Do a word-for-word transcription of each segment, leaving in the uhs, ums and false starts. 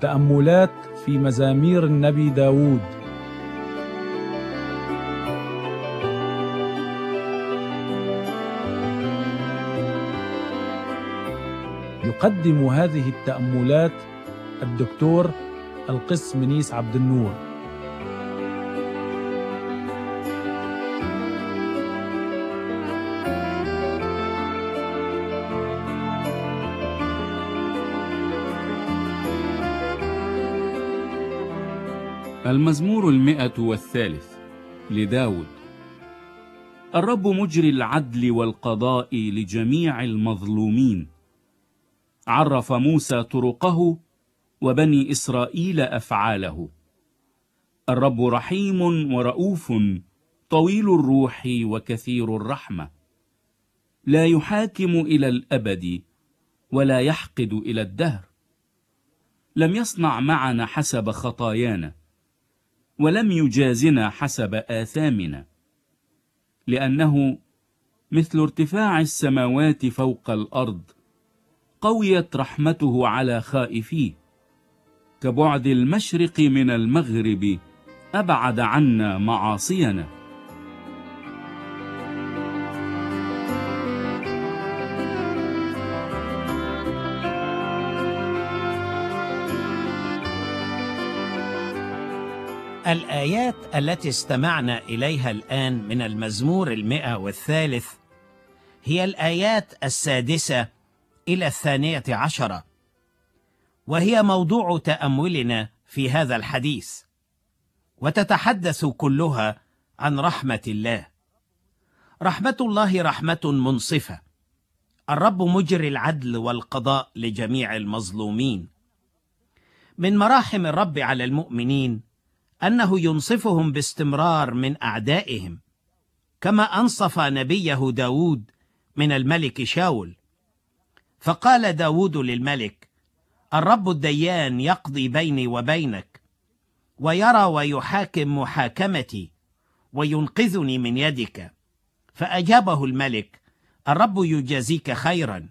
تأملات في مزامير النبي داود. يقدم هذه التأملات الدكتور القس منيس عبد النور. المزمور المئة والثالث لداود. الرب مجري العدل والقضاء لجميع المظلومين. عرف موسى طرقه وبني إسرائيل أفعاله. الرب رحيم ورؤوف طويل الروح وكثير الرحمة، لا يحاكم إلى الأبد ولا يحقد إلى الدهر. لم يصنع معنا حسب خطايانا ولم يجازنا حسب آثامنا، لأنه مثل ارتفاع السماوات فوق الأرض قويت رحمته على خائفيه. كبعد المشرق من المغرب أبعد عنا معاصينا. الآيات التي استمعنا إليها الآن من المزمور المئة والثالث هي الآيات السادسة إلى الثانية عشرة، وهي موضوع تأملنا في هذا الحديث، وتتحدث كلها عن رحمة الله. رحمة الله رحمة منصفة. الرب مجري العدل والقضاء لجميع المظلومين. من مراحم الرب على المؤمنين أنه ينصفهم باستمرار من أعدائهم، كما أنصف نبيه داود من الملك شاول. فقال داود للملك: الرب الديان يقضي بيني وبينك، ويرى ويحاكم محاكمتي، وينقذني من يدك. فأجابه الملك: الرب يجازيك خيرا،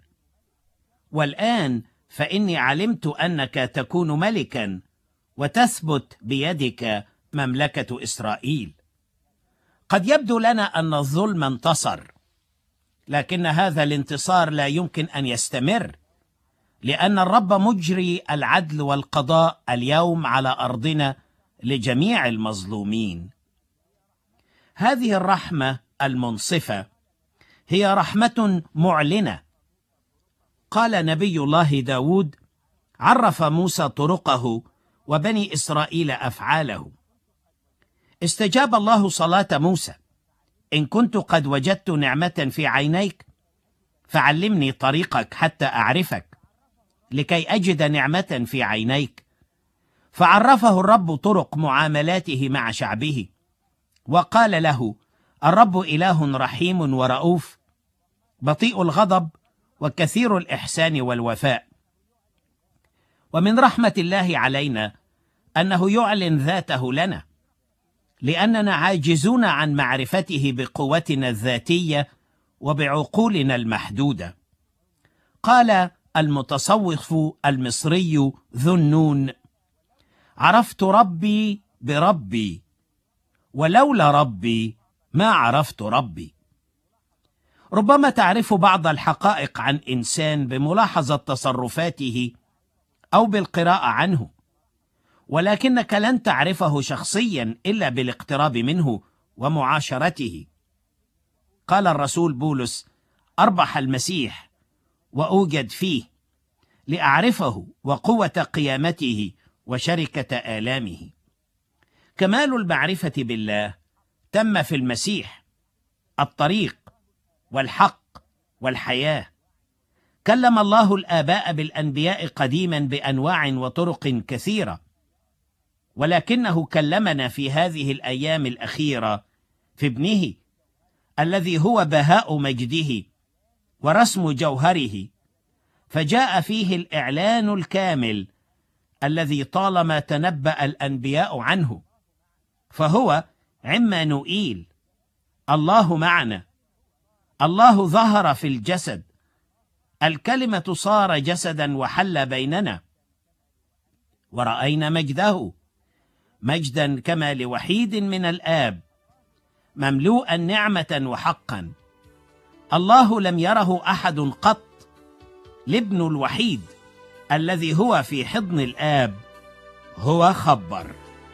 والآن فإني علمت أنك تكون ملكا وتثبت بيدك مملكة إسرائيل. قد يبدو لنا أن الظلم انتصر، لكن هذا الانتصار لا يمكن أن يستمر، لأن الرب مجري العدل والقضاء اليوم على أرضنا لجميع المظلومين. هذه الرحمة المنصفة هي رحمة معلنة. قال نبي الله داود: عرف موسى طرقه وبني إسرائيل أفعاله. استجاب الله صلاة موسى: إن كنت قد وجدت نعمة في عينيك فعلمني طريقك حتى أعرفك، لكي أجد نعمة في عينيك. فعرفه الرب طرق معاملاته مع شعبه، وقال له: الرب إله رحيم ورؤوف، بطيء الغضب وكثير الإحسان والوفاء. ومن رحمة الله علينا أنه يعلن ذاته لنا، لأننا عاجزون عن معرفته بقوتنا الذاتية وبعقولنا المحدودة. قال المتصوف المصري ذو النون: عرفت ربي بربي، ولولا ربي ما عرفت ربي. ربما تعرف بعض الحقائق عن إنسان بملاحظة تصرفاته أو بالقراءة عنه، ولكنك لن تعرفه شخصيا إلا بالاقتراب منه ومعاشرته. قال الرسول بولس: أربح المسيح وأوجد فيه لأعرفه وقوة قيامته وشركة آلامه. كمال المعرفة بالله تم في المسيح، الطريق والحق والحياة. كلم الله الآباء بالأنبياء قديما بأنواع وطرق كثيرة، ولكنه كلمنا في هذه الأيام الأخيرة في ابنه الذي هو بهاء مجده ورسم جوهره، فجاء فيه الإعلان الكامل الذي طالما تنبأ الأنبياء عنه. فهو عمانوئيل، الله معنا، الله ظهر في الجسد، الكلمة صار جسدا وحل بيننا. ورأينا مجده، مجدا كما لوحيد من الآب، مملوءا نعمة وحقا. الله لم يره أحد قط، الابن الوحيد الذي هو في حضن الآب هو خبر.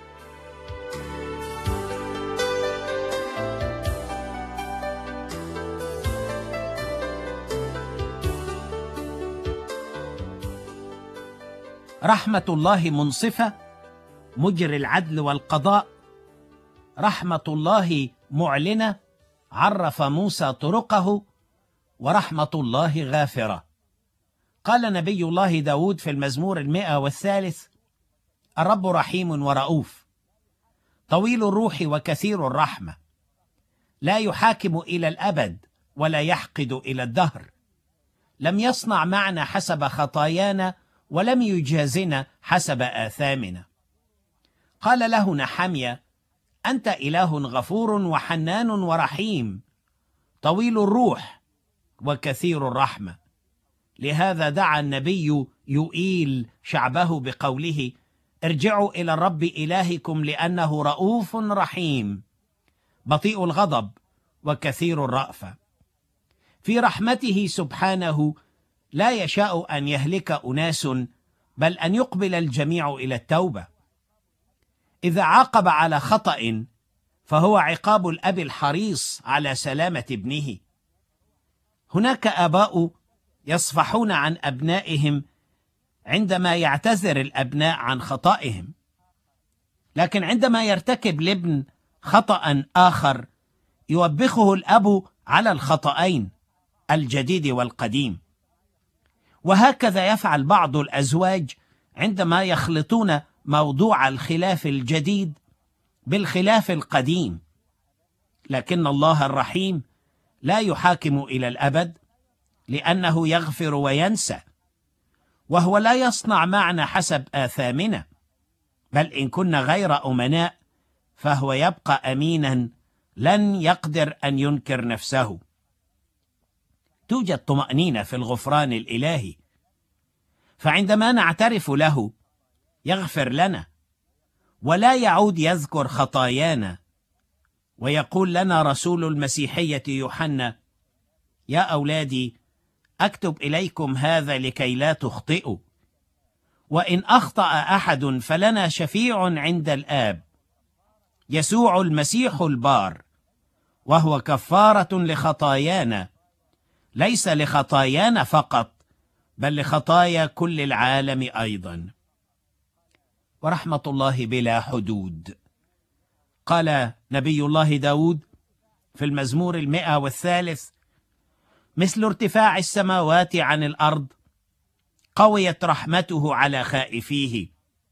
رحمة الله منصفة، مجري العدل والقضاء. رحمة الله معلنة، عرف موسى طرقه. ورحمة الله غافرة. قال نبي الله داود في المزمور المئة والثالث: الرب رحيم ورؤوف، طويل الروح وكثير الرحمة، لا يحاكم إلى الأبد ولا يحقد إلى الدهر، لم يصنع معنا حسب خطايانا ولم يجازنا حسب آثامنا. قال له نحميا: أنت إله غفور وحنان ورحيم، طويل الروح وكثير الرحمة. لهذا دعا النبي يؤيل شعبه بقوله: ارجعوا إلى الرب إلهكم لأنه رؤوف رحيم، بطيء الغضب وكثير الرأفة. في رحمته سبحانه لا يشاء أن يهلك أناس، بل أن يقبل الجميع إلى التوبة. إذا عاقب على خطأ فهو عقاب الأب الحريص على سلامة ابنه. هناك آباء يصفحون عن أبنائهم عندما يعتذر الأبناء عن خطئهم، لكن عندما يرتكب الابن خطأ آخر يوبخه الأب على الخطأين الجديد والقديم. وهكذا يفعل بعض الأزواج عندما يخلطون موضوع الخلاف الجديد بالخلاف القديم. لكن الله الرحيم لا يحاكم إلى الأبد، لأنه يغفر وينسى، وهو لا يصنع معنا حسب آثامنا، بل إن كنا غير أمناء فهو يبقى أمينا، لن يقدر أن ينكر نفسه. توجد طمأنينة في الغفران الإلهي، فعندما نعترف له يغفر لنا ولا يعود يذكر خطايانا. ويقول لنا رسول المسيحية يوحنا: يا أولادي، أكتب إليكم هذا لكي لا تخطئوا، وإن أخطأ أحد فلنا شفيع عند الآب، يسوع المسيح البار، وهو كفارة لخطايانا، ليس لخطايانا فقط بل لخطايا كل العالم أيضا. ورحمة الله بلا حدود. قال نبي الله داود في المزمور المئة والثالث: مثل ارتفاع السماوات عن الأرض قويت رحمته على خائفيه،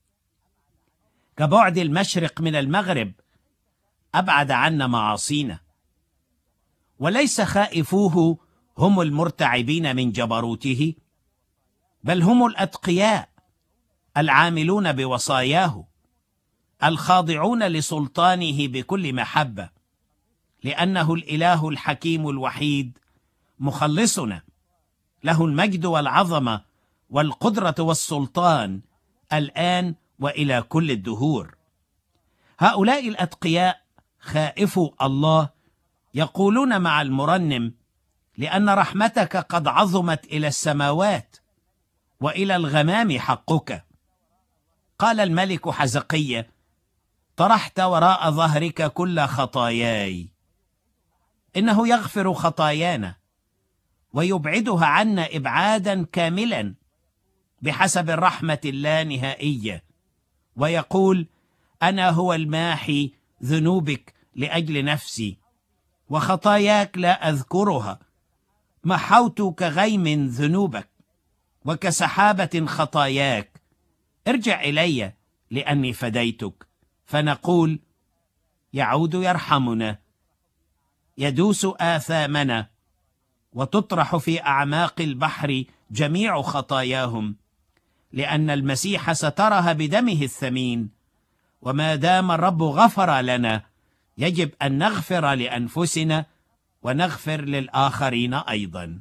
كبعد المشرق من المغرب أبعد عنا معاصينا. وليس خائفوه هم المرتعبين من جبروته، بل هم الأتقياء العاملون بوصاياه، الخاضعون لسلطانه بكل محبة، لأنه الإله الحكيم الوحيد مخلصنا، له المجد والعظمة والقدرة والسلطان الآن وإلى كل الدهور. هؤلاء الأتقياء خائفو الله يقولون مع المرنم: لأن رحمتك قد عظمت إلى السماوات وإلى الغمام حقك. قال الملك حزقية: طرحت وراء ظهرك كل خطاياي. إنه يغفر خطايانا ويبعدها عنا إبعادا كاملا بحسب الرحمة اللانهائية، ويقول: أنا هو الماحي ذنوبك لأجل نفسي، وخطاياك لا أذكرها. محوت كغيم ذنوبك وكسحابة خطاياك. ارجع إلي لأني فديتك. فنقول: يعود يرحمنا، يدوس آثامنا، وتطرح في أعماق البحر جميع خطاياهم، لأن المسيح سترها بدمه الثمين. وما دام الرب غفر لنا يجب أن نغفر لأنفسنا ونغفر للآخرين أيضا.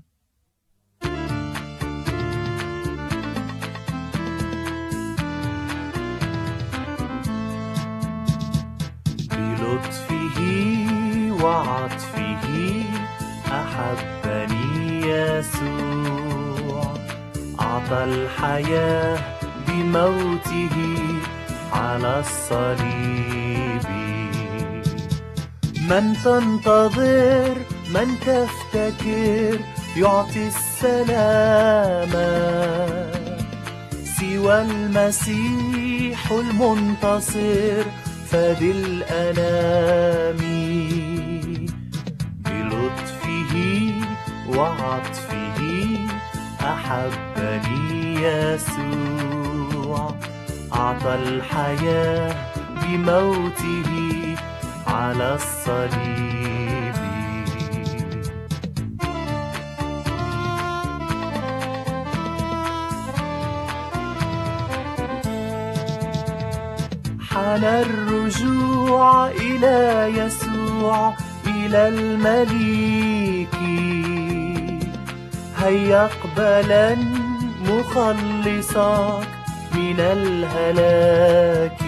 وعطفه أحبني يسوع، أعطى الحياة بموته على الصليب. من تنتظر من تفتكر يعطي السلام سوى المسيح المنتصر فدي الأنام. بلطفه وعطفه أحبني يسوع، أعطى الحياة بموته على الصليب. حان الرجوع إلى يسوع إلى المليك، هيا اقبلا مخلصك من الهلاك.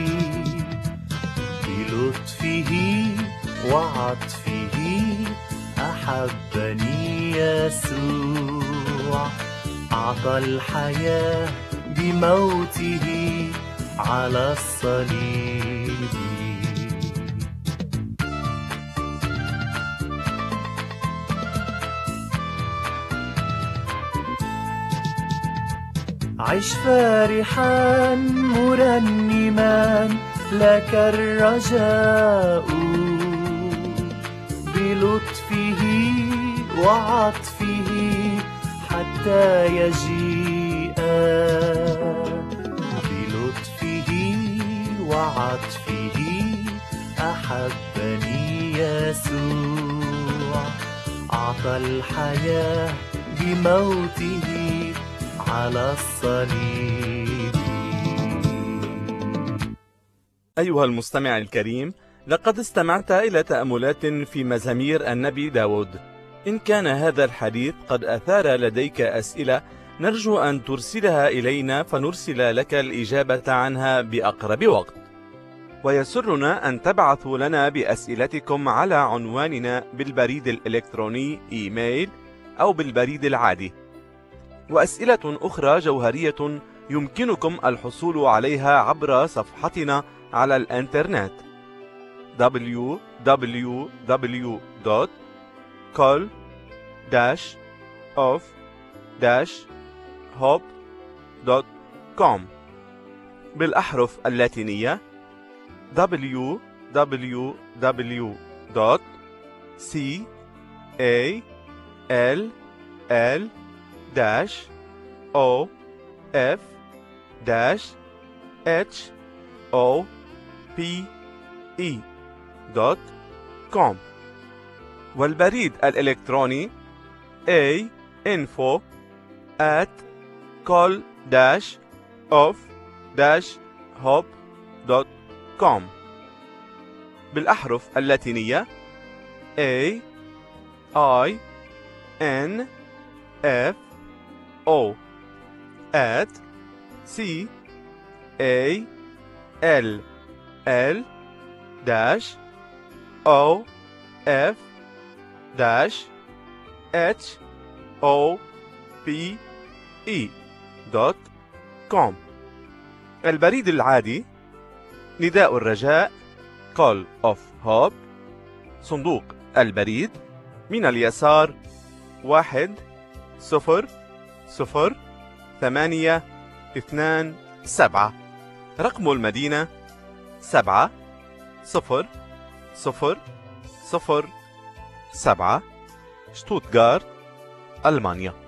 بلطفه وعطفه أحبني يسوع، أعطى الحياة بموته على الصليب. عش فرحا مرنما لك الرجاء، بلطفه وعطفه حتى يجيء. بلطفه وعطفه أحبني يسوع، أعطى الحياة بموته على الصليب. أيها المستمع الكريم، لقد استمعت إلى تأملات في مزامير النبي داود. إن كان هذا الحديث قد أثار لديك أسئلة، نرجو أن ترسلها إلينا فنرسل لك الإجابة عنها بأقرب وقت. ويسرنا أن تبعثوا لنا بأسئلتكم على عنواننا بالبريد الإلكتروني إيميل أو بالبريد العادي. وأسئلة أخرى جوهرية يمكنكم الحصول عليها عبر صفحتنا على الإنترنت دبليو دبليو دبليو دوت كول داش أوف داش هوب دوت كوم بالأحرف اللاتينية دبليو دبليو دبليو دوت سي إيه إل إل داش أو إف داش إتش أو بي إي دوت كوم، والبريد الإلكتروني A info at call dash of dash hop دوت كوم بالأحرف اللاتينية A I N F O at C A L L dash O F dash H O P E دوت كوم. البريد العادي نداء الرجاء Call of Hope، صندوق البريد من اليسار واحد صفر صفر ثمانية اثنان سبعة، رقم المدينة سبعة صفر صفر صفر سبعة، شتوتغارت، ألمانيا.